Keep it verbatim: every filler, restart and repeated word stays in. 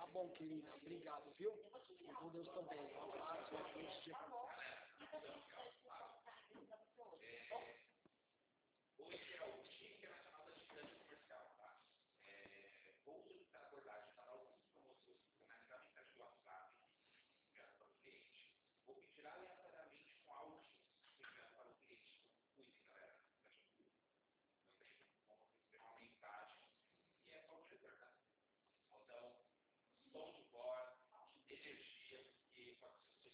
bom, querida. Obrigado, viu? E com Deus também.